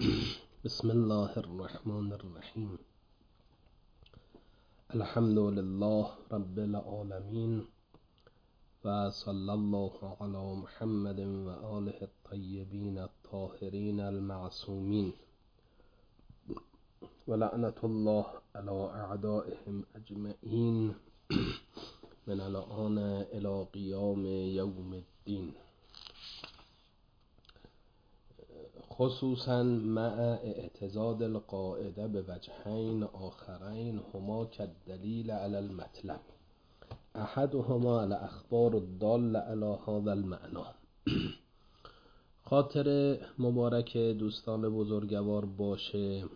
بسم الله الرحمن الرحیم. الحمد لله رب العالمین و صلی الله علی محمد و آله الطیبین الطاهرین المعصومین و لعنت الله علی اعدائهم اجمعین من الآن الی قیام یوم الدین. خصوصا مع اعتضاد القاعده به وجهین آخرین هما کالدلیل علی المطلب، احدهما الاخبار الداله علی هذا المعنى. خاطر مبارک دوستان بزرگوار باشه،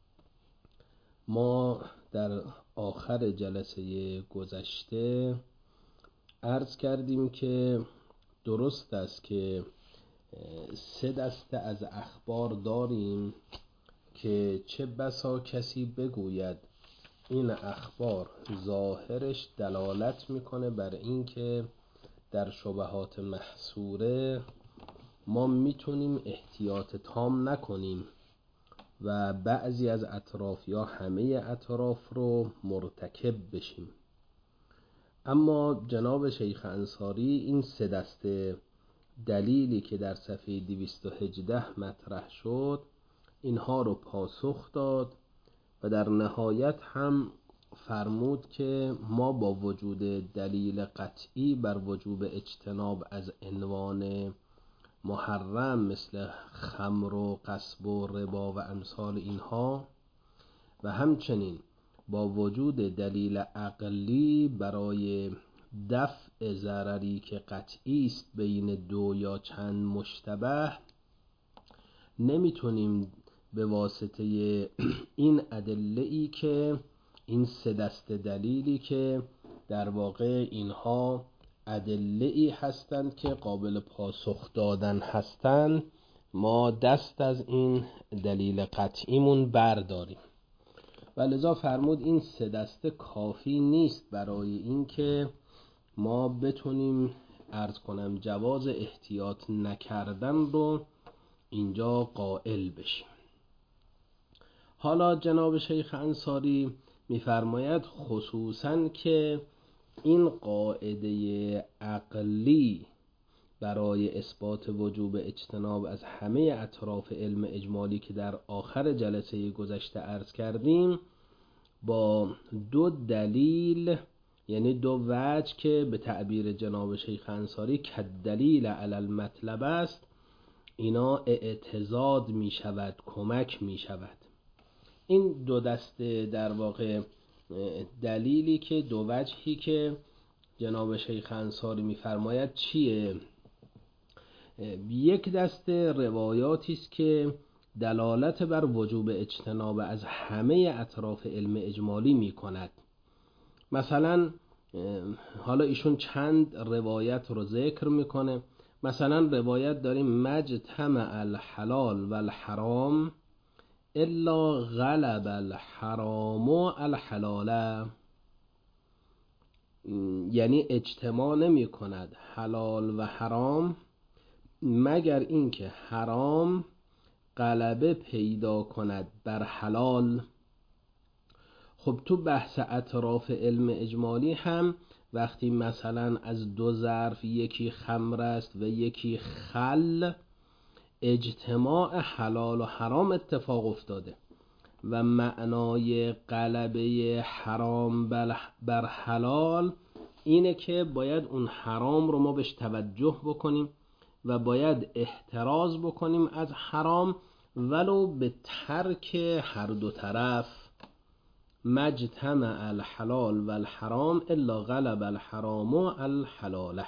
ما در آخر جلسه گذشته عرض کردیم که درست است که 3 دسته از اخبار داریم که چه بسا کسی بگوید این اخبار ظاهرش دلالت میکنه بر این که در شبهات محصوره ما میتونیم احتیاط تام نکنیم و بعضی از اطراف یا همه اطراف رو مرتکب بشیم. اما جناب شیخ انصاری این 3 دسته دلیلی که در صفحه 218 مطرح شد اینها رو پاسخ داد و در نهایت هم فرمود که ما با وجود دلیل قطعی بر وجوب اجتناب از عنوان محرم مثل خمر و غصب و ربا و امثال اینها و همچنین با وجود دلیل عقلی برای دفع ضرری که قطعی است بین 2 یا چند مشتبه، نمیتونیم به واسطه این ادله‌ای که این 3 دسته دلیلی که در واقع اینها ادله‌ای هستند که قابل پاسخ دادن هستند، ما دست از این دلیل قطعیمون برداریم و لذا فرمود این 3 دسته کافی نیست برای این که ما بتونیم عرض کنم جواز احتیاط نکردن رو اینجا قائل بشیم. حالا جناب شیخ انصاری میفرماید خصوصا که این قاعده عقلی برای اثبات وجوب اجتناب از همه اطراف علم اجمالی که در آخر جلسه گذشته عرض کردیم با 2 دلیل، یعنی 2 وجه که به تعبیر جناب شیخ انصاری کالدلیل علی المطلب است، اینا اعتضاد می شود، کمک می شود. این 2 دسته در واقع دلیلی که 2 وجهی که جناب شیخ انصاری می فرماید چیه؟ یک دسته روایاتی است که دلالت بر وجوب اجتناب از همه اطراف علم اجمالی می کند. مثلا حالا ایشون چند روایت رو ذکر میکنه. مثلا روایت داریم مجتمع الحلال و الحرام الا غلب الحرام الحلال، یعنی اجتماع نمی کند حلال و حرام مگر اینکه حرام غلبه پیدا کند بر حلال. خب تو بحث اطراف علم اجمالی هم وقتی مثلا از 2 ظرف یکی خمر است و یکی خل، اجتماع حلال و حرام اتفاق افتاده و معنای غلبه حرام بر حلال اینه که باید اون حرام رو ما بهش توجه بکنیم و باید احتراز بکنیم از حرام ولو به ترک هر 2 طرف. مجتمع الحلال و الحرام الا غلب الحرام و الحلاله.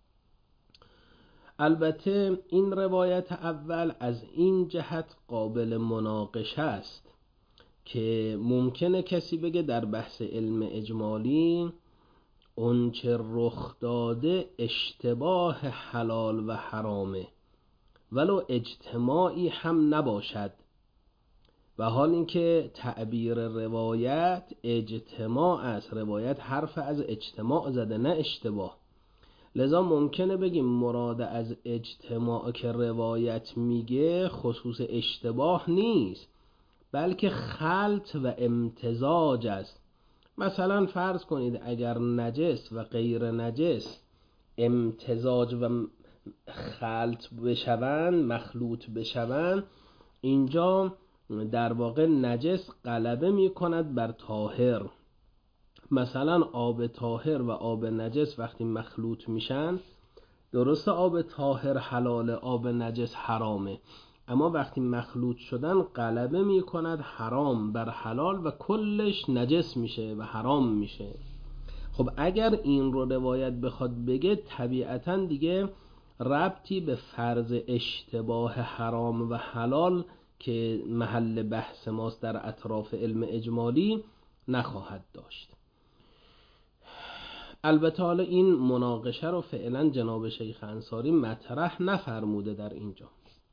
البته این روایت اول از این جهت قابل مناقشه است که ممکنه کسی بگه در بحث علم اجمالی اون چه رخ داده اشتباه حلال و حرامه ولو اجتماعی هم نباشد، و حال اینکه تعبیر روایت اجتماع است، روایت حرف از اجتماع زده نه اشتباه. لذا ممکنه بگیم مراد از اجتماع که روایت میگه خصوص اشتباه نیست، بلکه خلط و امتزاج است. مثلا فرض کنید اگر نجس و غیر نجس امتزاج و خلط بشوند، مخلوط بشوند، اینجا در واقع نجس غلبه می کند بر طاهر. مثلا آب طاهر و آب نجس وقتی مخلوط میشن، درسته آب طاهر حلاله، آب نجس حرامه، اما وقتی مخلوط شدن غلبه می کند حرام بر حلال و کلش نجس میشه و حرام میشه. خب اگر این رو روایت بخواد بگه، طبیعتاً دیگه ربطی به فرض اشتباه حرام و حلال که محل بحث ماست در اطراف علم اجمالی نخواهد داشت. البته حالا این مناقشه رو فعلا جناب شیخ انصاری مطرح نفرموده در اینجا.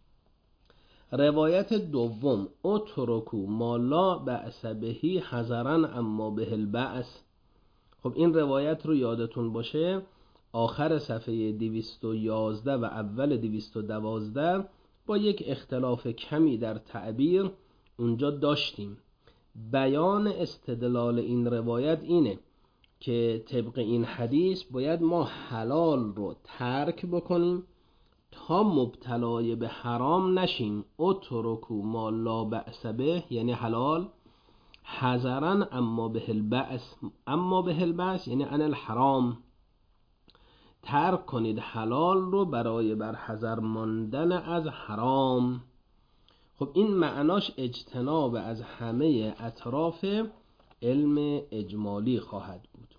روایت دوم، اترکو ما لا بأس بهی حذرا اما به البأس. خب این روایت رو یادتون باشه آخر صفحه 211 و اول 212 با یک اختلاف کمی در تعبیر اونجا داشتیم. بیان استدلال این روایت اینه که طبق این حدیث باید ما حلال رو ترک بکنیم تا مبتلای به حرام نشیم. اترکو ما لا بأس به یعنی حلال، حذرا اما به البأس، اما به البأس یعنی عن الحرام، ترک کنید حلال رو برای برحذر ماندن از حرام. خب این معناش اجتناب از همه اطراف علم اجمالی خواهد بود.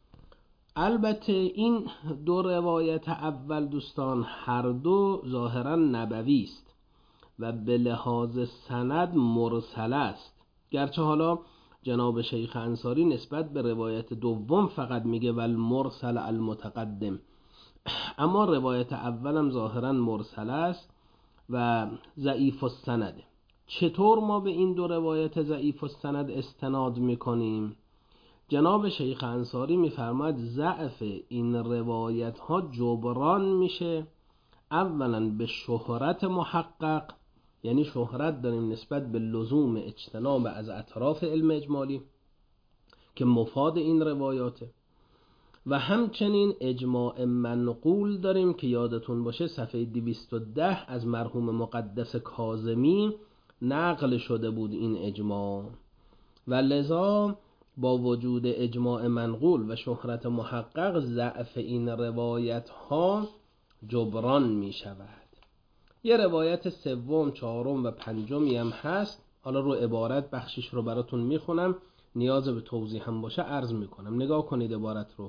البته این دو روایت اول دوستان هر دو ظاهرا نبوی است و به لحاظ سند مرسل است، گرچه حالا جناب شیخ انصاری نسبت به روایت دوم فقط میگه والمرسل المتقدم، اما روایت اولم ظاهرا مرسل است و ضعیف السند. چطور ما به این دو روایت ضعیف السند استناد میکنیم؟ جناب شیخ انصاری میفرماید ضعف این روایت ها جبران میشه اولا به شهرت محقق، یعنی شهرت داریم نسبت به لزوم اجتناب از اطراف علم اجمالی که مفاد این روایاته، و همچنین اجماع منقول داریم که یادتون باشه صفحه 210 از مرحوم مقدس کاظمی نقل شده بود این اجماع، و لذا با وجود اجماع منقول و شهرت محقق ضعف این روایت ها جبران می شود. یه روایت سوم، چهارم و پنجمی هم هست، حالا رو عبارت بخشش رو براتون میخونم، نیاز به توضیح هم باشه عرض میکنم. نگاه کنید عبارت رو.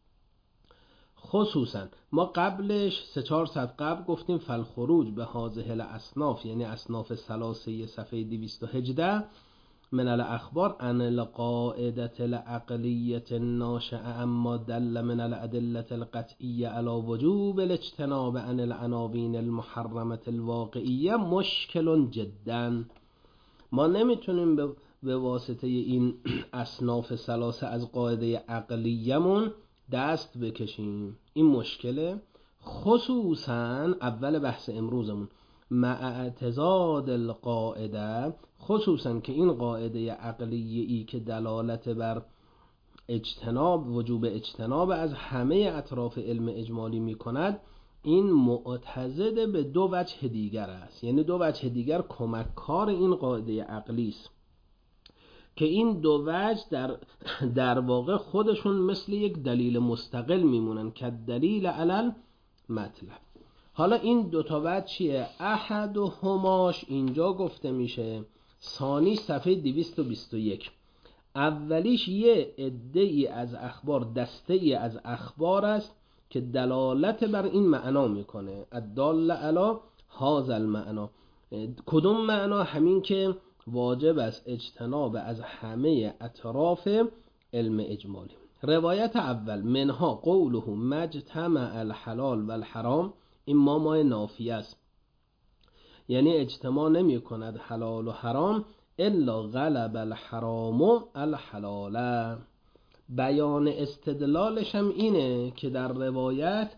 خصوصا ما قبلش 3-4 صفحه قبل گفتیم فالخروج به هذه الاصناف، یعنی اصناف ثلاثه، صفحه 218 من الاخبار عن القاعده العقلیه الناشئه اما دل من الادله القطعیه علی وجوب الاجتناب عن العناوین المحرمه الواقعیه مشکل جدا. ما نمیتونیم به واسطه این اصناف ثلاثه از قاعده عقلیمون دست بکشیم، این مشکله. خصوصا اول بحث امروزمون مع اعتضاد القاعده، خصوصا که این قاعده عقلیه‌ای که دلالت بر اجتناب، وجوب اجتناب از همه اطراف علم اجمالی می کند، این معتضد به دو وجه دیگر است، یعنی دو وجه دیگر کمککار این قاعده عقلی است که این دو وجه در واقع خودشون مثل یک دلیل مستقل میمونن که دلیل علل مطلب. حالا این دوتا وجه چیه؟ احد و هماش اینجا گفته میشه، ثانی صفحه 221. اولیش یه عده‌ای از اخبار، دسته‌ای از اخبار است که دلالت بر این معنا میکنه، الدال علی هذا المعنا. کدوم معنا؟ همین که واجب است اجتناب از همه اطراف علم اجمالی. روایت اول منها قوله مجتمع الحلال و الحرام، این ما نافیه است، یعنی اجتماع نمی کند حلال و حرام الا غلب الحرام الحلال. بیان استدلالش هم اینه که در روایت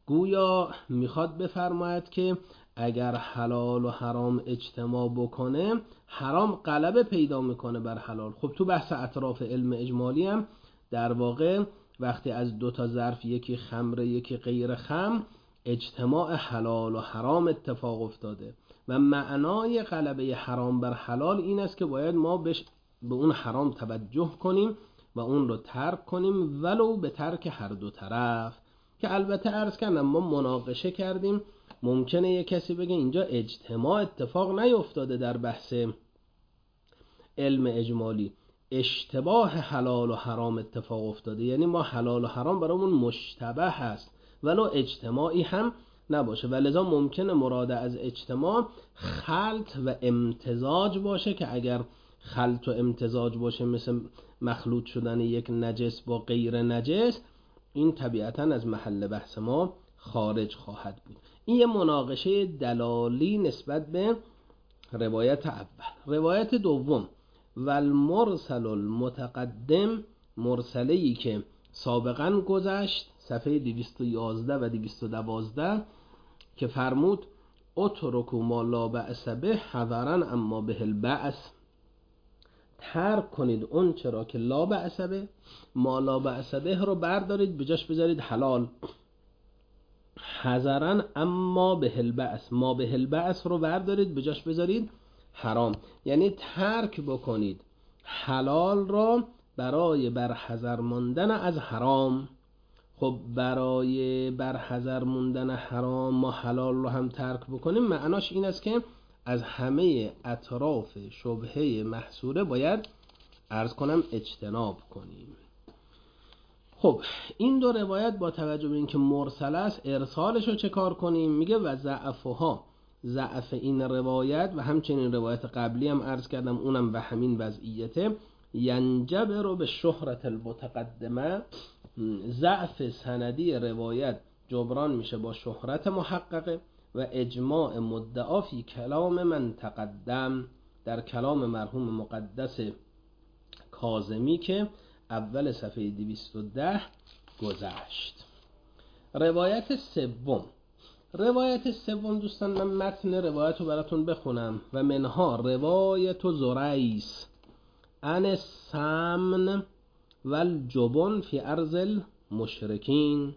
گویا میخواد بفرماید که اگر حلال و حرام اجتماع بکنه حرام غلبه پیدا میکنه بر حلال. خب تو بحث اطراف علم اجمالی هم در واقع وقتی از دو تا ظرف، یکی خمر یکی غیر خمر، اجتماع حلال و حرام اتفاق افتاده و معنای غلبه حرام بر حلال این است که باید ما به اون حرام توجه کنیم و اون رو ترک کنیم ولو به ترک هر دو طرف. که البته عرض کردم ما مناقشه کردیم، ممکنه یه کسی بگه اینجا اجتماع اتفاق نیفتاده در بحث علم اجمالی، اشتباه حلال و حرام اتفاق افتاده، یعنی ما حلال و حرام برامون مشتبه هست ولو اجتماعی هم نباشه و لذا ممکنه مراد از اجتماع خلط و امتزاج باشه که اگر خلط و امتزاج باشه مثل مخلوط شدن یک نجس با غیر نجس، این طبیعتاً از محل بحث ما خارج خواهد بود. این یه مناقشه دلالی نسبت به روایت اول. روایت دوم والمرسل المتقدم، مرسله‌ای که سابقاً گذشت، صفحه 211 و 212 که فرمود اترکوا ما لا بأس به حذرا اما به البأس، ترک کنید اون چرا که لا بأس به، ما لا بأس به رو بردارید بجاش بذارید حلال، حذرا اما به البأس، ما به البأس رو بردارید بجاش بذارید حرام، یعنی ترک بکنید حلال را برای برحذر موندن از حرام. خب برای برحذر موندن حرام ما حلال رو هم ترک بکنیم، معناش این است که از همه اطراف شبهه محصوره باید عرض کنم اجتناب کنیم. خب این دو روایت با توجه به اینکه مرسل است ارسالش رو چه کار کنیم؟ میگه و ضعفها، ضعف این روایت و همچنین روایت قبلی هم عرض کردم اونم به همین وضعیته، ینجبر به شهرت المتقدمه، ضعف سندی روایت جبران میشه با شهرت محققه و اجماع مدعا فی کلام من تقدم، در کلام مرحوم مقدس کاظمی که اول صفحه 210 گذشت. روایت سوم دوستان، من متن روایت رو براتون بخونم و منها روایت زریس عن سمن والجبن فی ارض المشرکین.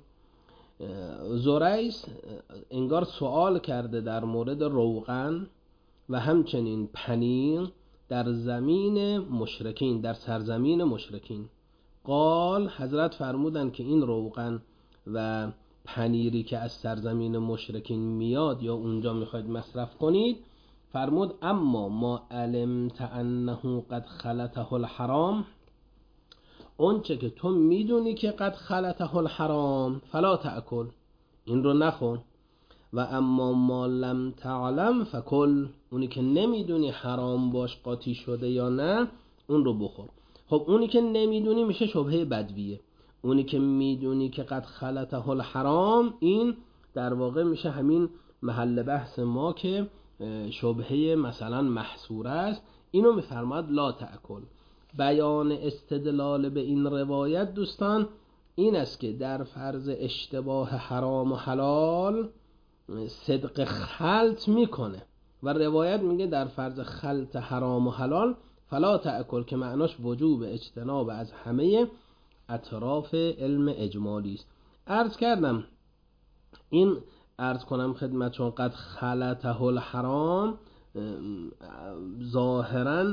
زریس انگار سوال کرده در مورد روغن و همچنین پنیر در زمین مشرکین، در سرزمین مشرکین. قال، حضرت فرمودن که این روغن و پنیری که از سرزمین مشرکین میاد یا اونجا میخواید مصرف کنید، فرمود اما ما علمت انه قد خلطه الحرام، اون چه که تو میدونی که قد خلطه الحرام فلا تأکل، این رو نخون، و اما ما لم تعلم فکل، اونی که نمیدونی حرام باش قاطی شده یا نه اون رو بخور. خب اونی که نمیدونی میشه شبهه بدویه، اونی که میدونی که قد خلطه الحرام این در واقع میشه همین محل بحث ما که شبهه مثلا محصوره است، اینو میفرماد لا تأکل. بیان استدلال به این روایت دوستان این است که در فرض اشتباه حرام و حلال صدق خلط میکنه و روایت میگه در فرض خلط حرام و حلال فلا تأکل، که معناش وجوب اجتناب از همه اطراف علم اجمالی است. عرض کردم این عرض کنم خدمت چون قد خلطه الحرام ظاهرا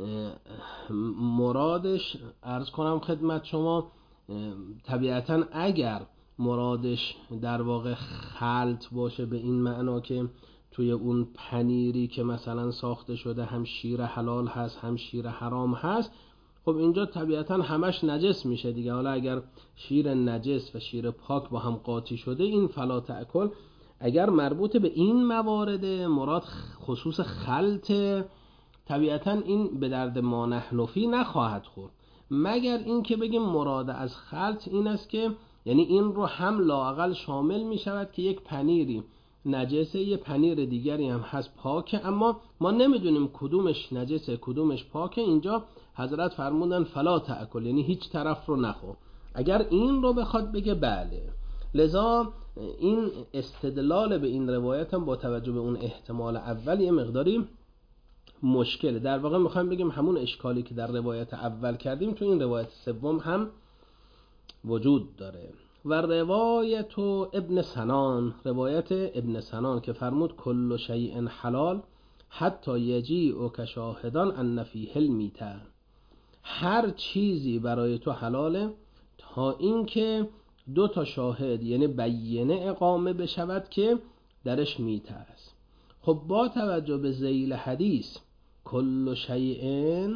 مرادش عرض کنم خدمت شما طبیعتا اگر مرادش در واقع خلط باشه به این معنا که توی اون پنیری که مثلا ساخته شده هم شیر حلال هست هم شیر حرام هست، خب اینجا طبیعتا همش نجس میشه دیگه. حالا اگر شیر نجس و شیر پاک با هم قاطی شده این فلا تأکل، اگر مربوط به این موارد مراد خصوص خلط، طبیعتا این به درد ما نحنفی نخواهد خورد، مگر این که بگیم مراد از خلط این است که یعنی این رو هم لااقل شامل می شود که یک پنیری نجسه، یه پنیر دیگری هم هست پاکه، اما ما نمیدونیم کدومش نجسه کدومش پاکه، اینجا حضرت فرمودن فلا تأکل، یعنی هیچ طرف رو نخور. اگر این رو بخواد بگه بله، لذا این استدلال به این روایت هم با توجه به اون احتمال اول یه مقداری مشکله. در واقع میخوایم بگیم همون اشکالی که در روایت اول کردیم تو این روایت سوم هم وجود داره. و روایت ابن سنان، روایت ابن سنان که فرمود کل شیء حلال حتی یجیء کشاهدان ان فیه المیته، هر چیزی برای تو حلاله تا اینکه 2 شاهد یعنی بینه اقامه بشود که درش میته است. خب با توجه به ذیل حدیث کل شیء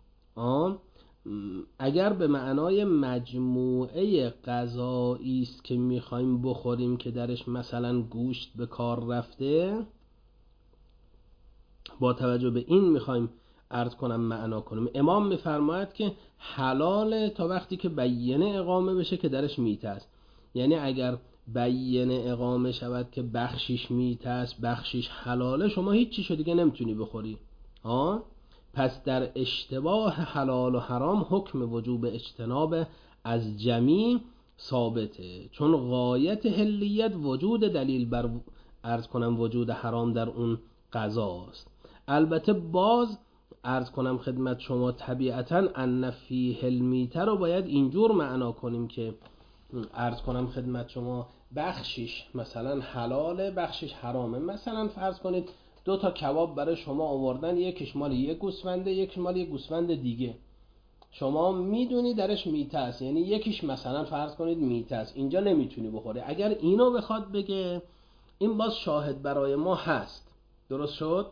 اگر به معنای مجموعه غذایی است که میخوایم بخوریم که درش مثلا گوشت به کار رفته، با توجه به این میخوایم عرض کنم معنا کنیم. امام میفرماید که حلاله تا وقتی که بینه اقامه بشه که درش میته است. یعنی اگر بینه اقامه شود که بخشیش میته است بخشیش حلاله، شما هیچ چیزو دیگه نمیتونی بخوری. پس در اشتباه حلال و حرام حکم وجوب اجتناب از جمیع ثابته، چون غایت حلیت وجود دلیل بر عرض کنم وجود حرام در اون غذاست. البته باز عرض کنم خدمت شما طبیعتاً ان فیه المیته رو باید اینجور معنا کنیم که عرض کنم خدمت شما بخشیش مثلا حلاله بخشیش حرامه. مثلا فرض کنید 2 کباب برای شما آوردن، یکیش مال یک گوسفنده یکیش مال یک گوسفند دیگه، شما میدونی درش میته است، یعنی یکیش مثلا فرض کنید میته است، اینجا نمیتونی بخوری. اگر اینو بخواد بگه این باز شاهد برای ما هست، درست شد.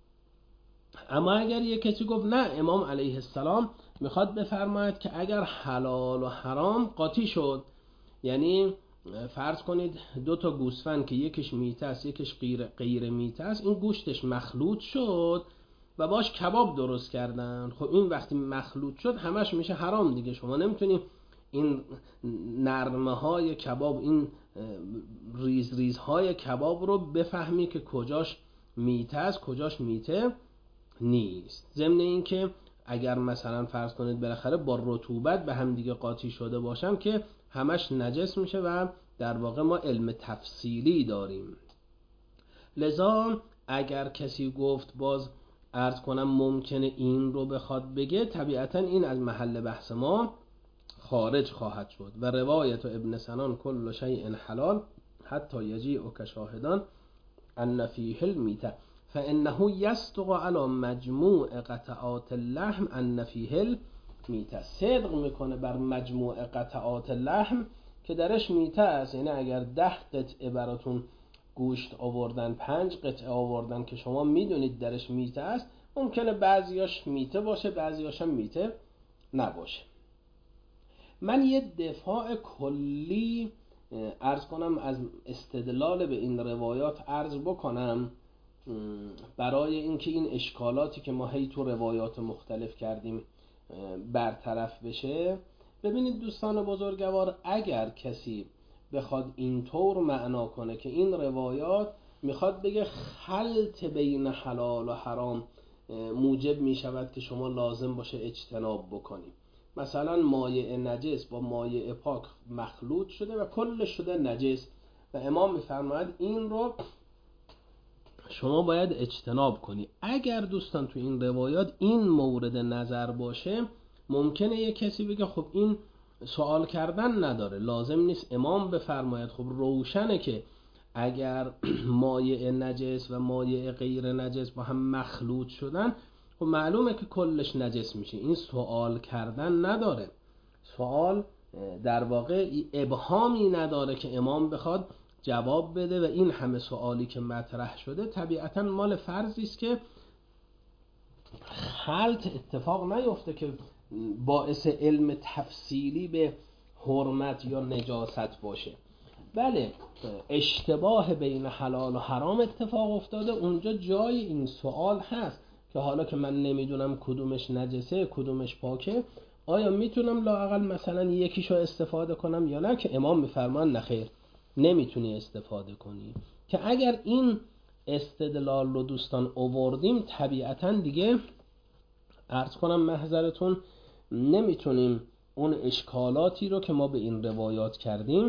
اما اگر یک کسی گفت نه، امام علیه السلام میخواد بفرماید که اگر حلال و حرام قاطی شد، یعنی فرض کنید 2 گوسفند که یکیش میته است یکیش غیر میته است، این گوشتش مخلوط شد و باش کباب درست کردن. خب این وقتی مخلوط شد همش میشه حرام دیگه. شما نمیتونی این نرمه های کباب، این ریزهای کباب رو بفهمی که کجاش میته است کجاش میته نیست. ضمن این که اگر مثلا فرض کنید بالاخره با رطوبت به هم دیگه قاطی شده باشن که همش نجس میشه و در واقع ما علم تفصیلی داریم. لذا اگر کسی گفت باز عرض کنم ممکنه این رو بخواد بگه، طبیعتا این از محل بحث ما خارج خواهد شد. و روایت ابن سنان کل شیء حلال حتی یجیء کشاهدان ان فیه المیته فانه یصدق علی مجموع قطعات اللحم ان فیه المیته، صدق میکنه بر مجموع قطعات لحم که درش میته است. یعنی اگر 10 قطعه براتون گوشت آوردن، 5 قطعه آوردن که شما میدونید درش میته است، ممکنه بعضیاش میته باشه بعضیاش هم میته نباشه. من یه دفاع کلی عرض کنم از استدلال به این روایات عرض بکنم برای اینکه این اشکالاتی که ما هی تو روایات مختلف کردیم برطرف بشه. ببینید دوستان بزرگوار، اگر کسی بخواد اینطور معنا کنه که این روایات میخواد بگه خلط بین حلال و حرام موجب میشود که شما لازم باشه اجتناب بکنیم، مثلا مایع نجس با مایع پاک مخلوط شده و کلش شده نجس و امام میفرماید این رو شما باید اجتناب کنی. اگر دوستان تو این روایات این مورد نظر باشه، ممکنه یه کسی بگه خب این سوال کردن نداره، لازم نیست امام بفرماید. خب روشنه که اگر مایع نجس و مایع غیر نجس با هم مخلوط شدن، خب معلومه که کلش نجس میشه. این سوال کردن نداره، سوال در واقع ابهامی نداره که امام بخواد جواب بده. و این همه سوالی که مطرح شده طبیعتا مال فرضی است که خلط اتفاق نیفته که باعث علم تفصیلی به حرمت یا نجاست باشه. بله، اشتباه بین حلال و حرام اتفاق افتاده، اونجا جای این سوال هست که حالا که من نمیدونم کدومش نجسه کدومش پاکه، آیا میتونم لااقل مثلا یکیشو استفاده کنم یا نه؟ که امام میفرمان نخیر، نمیتونی استفاده کنی. که اگر این استدلال رو دوستان آوردیم، طبیعتا دیگه عرض کنم محضرتون نمیتونیم اون اشکالاتی رو که ما به این روایات کردیم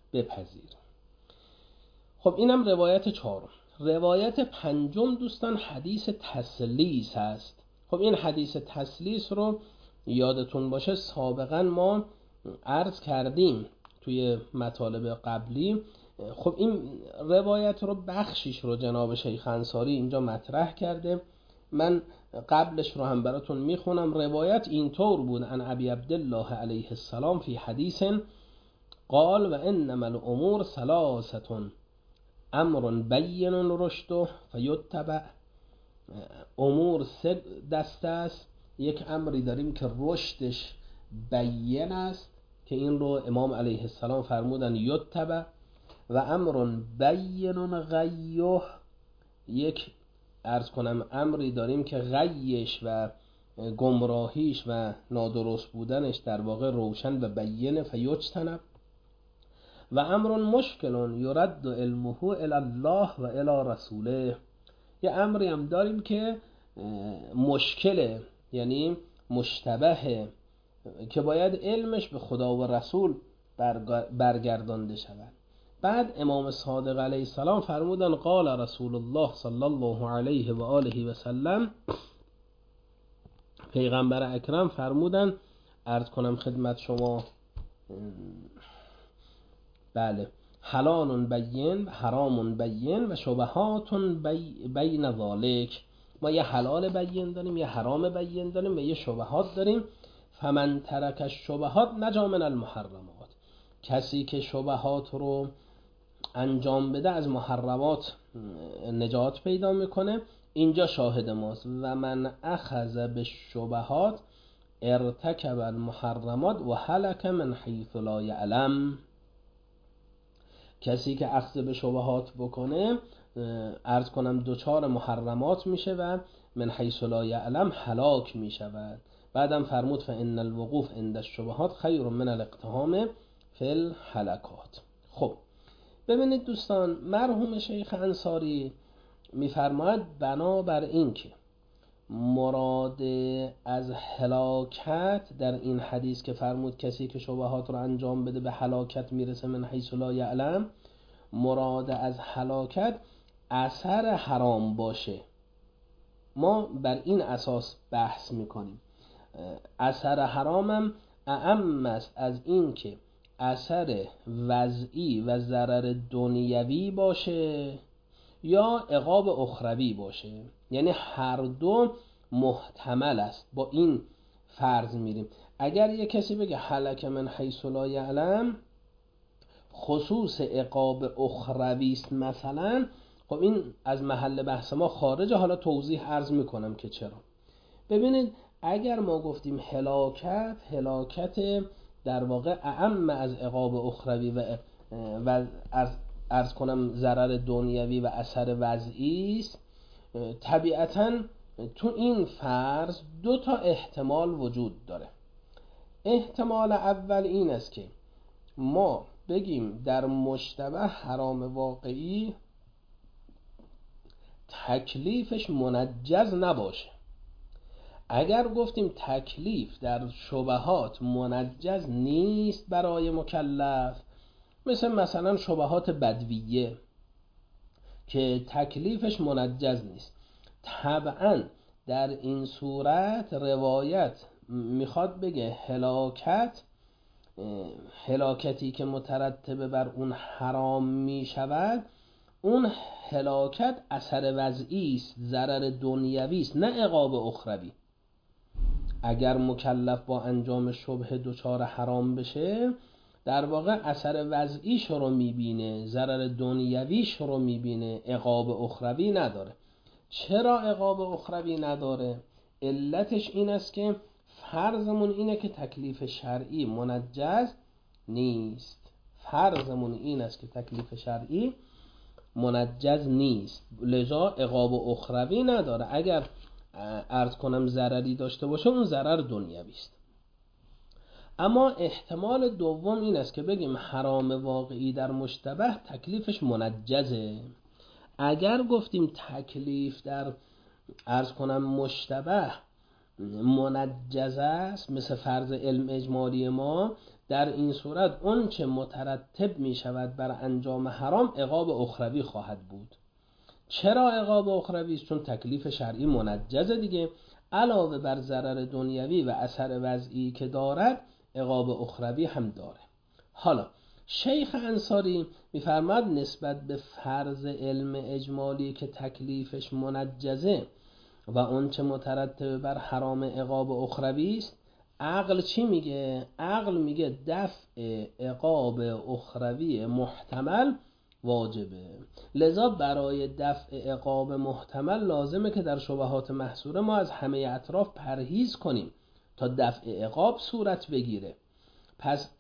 بپذیر. خب اینم روایت چهارم. روایت پنجم دوستان حدیث تسلیس هست. خب این حدیث تسلیس رو یادتون باشه سابقا ما عرض کردیم توی مطالب قبلی. خب این روایت رو بخشیش رو جناب شیخ انصاری اینجا مطرح کرده، من قبلش رو هم براتون میخونم. روایت اینطور بود: ان ابی عبدالله علیه السلام فی حدیث قال و انما الامور ثلاثه امر بین رشده فیتبع. امور سه دسته است، یک امری داریم که رشدش بین است که این رو امام علیه السلام فرمودن یتبع، و امر بین غیه، یک عرض کنم امری داریم که غیش و گمراهیش و نادرست بودنش در واقع روشن و بین فیجتنب، و امر مشکل یرد علمه الی الله و الی رسوله. یه امری هم داریم که مشکله، یعنی مشتبهه، که باید علمش به خدا و رسول برگردانده شود. بعد امام صادق علیه السلام فرمودن قال رسول الله صلی الله علیه و آله و سلم، پیغمبر اکرم فرمودن عرض کنم خدمت شما، بله، حلال بین و حرام بین و شبهات بین ذالک. ما یه حلال بین داریم، یه حرام بین داریم و یه شبهات داریم. فمن ترک الشبهات نجا من المحرمات. کسی که شبهات رو انجام بده از محرمات نجات پیدا میکنه. اینجا شاهد ماست: و من اخذ بالشبهات ارتکب المحرمات و هلك من حیث لا یعلم. کسی که اخذ به شبهات بکنه عرض کنم دوچار محرمات میشه و من حیث لا یعلم هلاک میشود. بعدم فرمود فان الوقوف عند الشبهات خیر من الاقتحام فی الهلکات. خب ببینید دوستان، مرحوم شیخ انصاری میفرماید بنابر این که مراد از هلاکت در این حدیث که فرمود کسی که شبهات رو انجام بده به هلاکت میرسه من حیث لا یعلم، مراد از هلاکت اثر حرام باشه. ما بر این اساس بحث میکنیم. اثر حرامم اعم است از این که اثر وضعی و ضرر دنیوی باشه یا عقاب اخروی باشه، یعنی هر دو محتمل است. با این فرض میریم اگر یک کسی بگه هلک من حیث لا یعلم خصوص عقاب اخروی است مثلا، خب این از محل بحث ما خارجه. حالا توضیح عرض میکنم که چرا. ببینید اگر ما گفتیم هلاکت در واقع اعم از عقاب اخروی و عرض کنم ضرر دنیوی و اثر وضعی است، طبیعتاً تو این فرض دو تا احتمال وجود داره. احتمال اول این است که ما بگیم در مشتبه حرام واقعی تکلیفش منجز نباشه. اگر گفتیم تکلیف در شبهات منجز نیست برای مکلف، مثلا شبهات بدویه که تکلیفش منجز نیست، طبعا در این صورت روایت میخواد بگه هلاکتی که مترتب بر اون حرام میشود، اون هلاکت اثر وضعی است، ضرر دنیوی است، نه عقاب اخروی. اگر مکلف با انجام شبهه دچار حرام بشه، در واقع اثر وضعیش رو میبینه، ضرر دنیویش رو میبینه، عقاب اخروی نداره. چرا عقاب اخروی نداره؟ علتش این است که فرضمون اینه که تکلیف شرعی منجز نیست. فرضمون این است که تکلیف شرعی منجز نیست، لذا عقاب اخروی نداره. اگر عرض کنم ضرری داشته باشه، اون ضرر دنیوی است. اما احتمال دوم این است که بگیم حرام واقعی در مشتبه تکلیفش منجزه. اگر گفتیم تکلیف در عرض کنم مشتبه منجز است، مثل فرض علم اجمالی ما، در این صورت اون چه مترتب می شود بر انجام حرام عقاب اخروی خواهد بود. چرا عقاب اخروی است؟ چون تکلیف شرعی منجزه دیگه، علاوه بر ضرر دنیوی و اثر وضعی که دارد عقاب اخروی هم داره. حالا شیخ انصاری میفرماد نسبت به فرض علم اجمالی که تکلیفش منجزه و اون چه مترتب بر حرام عقاب اخروی است، عقل چی میگه؟ عقل میگه دفع عقاب اخروی محتمل واجبه. لذا برای دفع عقاب محتمل لازمه که در شبهات محصوره ما از همه اطراف پرهیز کنیم تا دفع عقاب صورت بگیره. پس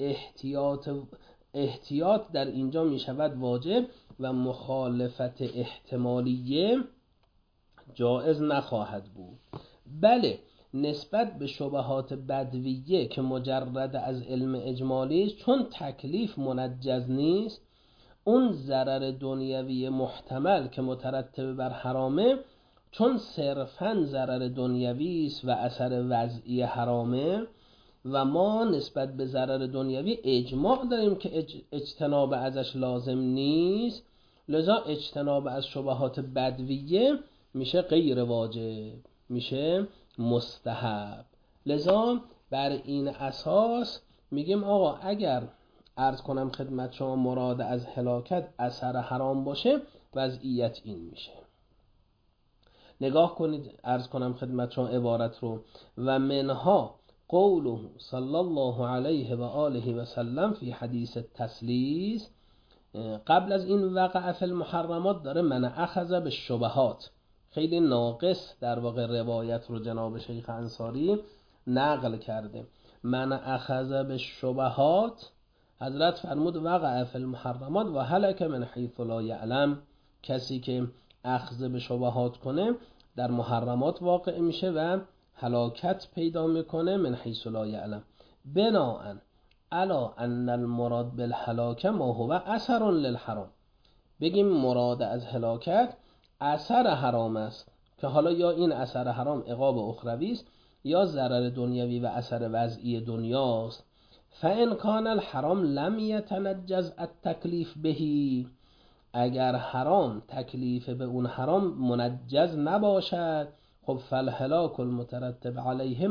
احتیاط در اینجا میشود واجب و مخالفت احتمالیه جائز نخواهد بود. بله، نسبت به شبهات بدویه که مجرد از علم اجمالی است، چون تکلیف منجز نیست، اون ضرر دنیوی محتمل که مترتب بر حرامه چون صرفاً ضرر دنیوی است و اثر وضعی حرامه و ما نسبت به ضرر دنیوی اجماع داریم که اجتناب ازش لازم نیست، لذا اجتناب از شبهات بدویه میشه غیر واجب، میشه مستحب. لذا بر این اساس میگیم آقا اگر عرض کنم خدمت شما مراد از هلاکت اثر حرام باشه، وضعیت این میشه. نگاه کنید عرض کنم خدمت شما عبارت رو: و منها قوله صلی الله علیه و آله و سلم فی حدیث التسلیس. قبل از این وقع فی المحرمات داره من اخذ به شبهات، خیلی ناقص در واقع روایت رو جناب شیخ انصاری نقل کرده. من اخذ به شبهات، حضرت فرمود وقع فی المحرمات و هلک من حیث لا یعلم، کسی که اخذ به شبهات کنه در محرمات واقع میشه و هلاکت پیدا میکنه من حیث لا یعلم. بناءً الا ان المراد بالهلاک ما هو اثر للحرام، بگیم مراد از هلاکت اثر حرام است که حالا یا این اثر حرام عقاب اخروی است یا ضرر دنیوی و اثر وضعی دنیاست. فان کان الحرام لم یتنجز التکلیف بهی، اگر حرام تکلیف به اون حرام منجز نباشد، خب فالهلاک المترتب علیه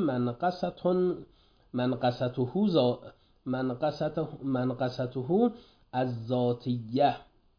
منقصته از ذاتیه.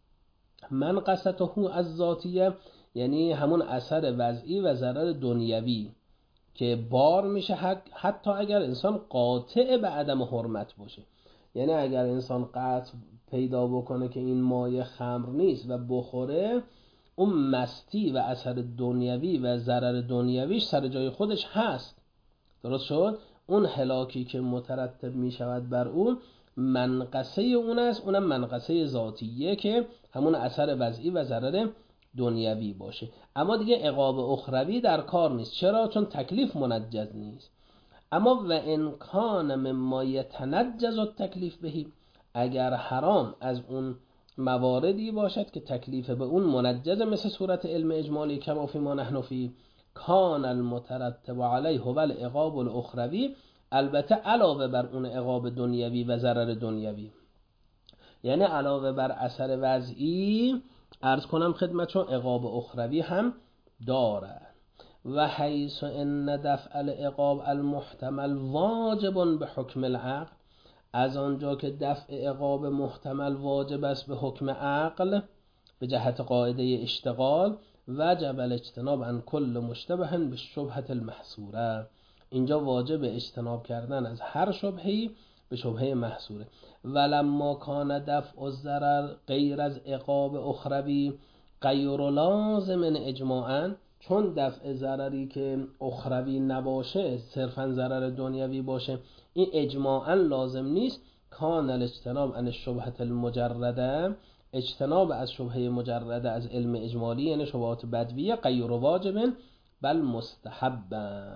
منقصته از ذاتیه یعنی همون اثر وضعی و ضرر دنیوی که بار میشه حتی اگر انسان قاطع به عدم حرمت باشه. یعنی اگر انسان قطع پیدا بکنه که این مایه خمر نیست و بخوره، اون مستی و اثر دنیوی و ضرر دنیویش سر جای خودش هست، درست شد؟ اون هلاکی که مترتب می شود بر اون منقصه اون است، اونم منقصه ذاتیه که همون اثر وضعی و ضرر دنیوی باشه. اما دیگه عقاب اخروی در کار نیست. چرا؟ چون تکلیف منجز نیست. اما و انکان مما یتنجز التکلیف بهی، اگر حرام از اون مواردی باشد که تکلیف به اون منجز، مثل صورت علم اجمالی کما فی ما نحن فی، کان المترتب علیه هو العقاب الاخروی، البته علاوه بر اون عقاب دنیوی و ضرر دنیوی، یعنی علاوه بر اثر وضعی عرض کنم خدمتشون عقاب اخروی هم دارد. و حیث ان دفع العقاب المحتمل واجب به حکم العقل، از آنجا که دفع عقاب محتمل واجب است به حکم عقل به جهت قاعده اشتغال، وجب الاجتناب عن کل مشتبه به شبهة المحصوره، اینجا واجب اجتناب کردن از هر شبهه‌ای به شبهه محصوره. ولما کان دفع الضرر غیر از عقاب اخروی غیر لازم اجماعا، چون دفع ضرری که اخروی نباشه صرفا ضرر دنیوی باشه این اجماعا لازم نیست. کان الاجتناب عن الشبهة المجرده، اجتناب از شبهه مجرده از علم اجمالی یعنی شبهات بدویه، غیر واجب بل مستحبا.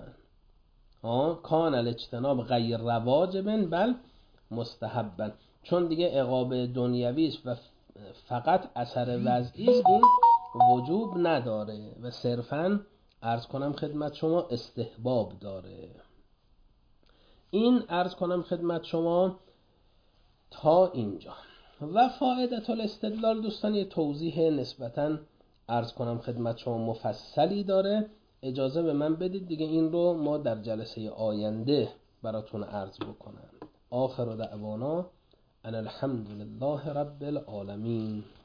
کان الاجتناب غیر واجب بل مستحبا، چون دیگه عقاب دنیوی است و فقط اثر وضعی است، این وجوب نداره و صرفاً عرض کنم خدمت شما استحباب داره. این عرض کنم خدمت شما تا اینجا. و فائدة الاستدلال دوستان یه توضیح نسبتاً عرض کنم خدمت شما مفصلی داره، اجازه به من بدید دیگه این رو ما در جلسه آینده براتون عرض بکنم. آخر دعوانا ان الحمد لله رب العالمین.